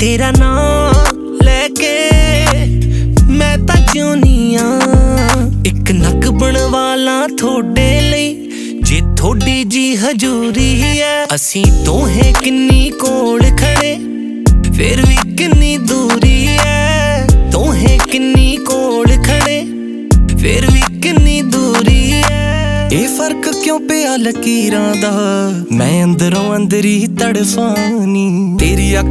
तेरा नाम लेके मैं तां जिउंदी आ। इक नक बनवाला थोड़े लई जे थोड़ी जी हजूरी है। असीं दोहें किन्नी कोल खड़े फिर भी किन्नी दूरी है। दोहें किन्नी कोल खड़े फिर भी किन्नी दूरी है। ये फर्क क्यों पिया लकीरां दा मैं अंदरों अंदर ही तड़फानी। तेरी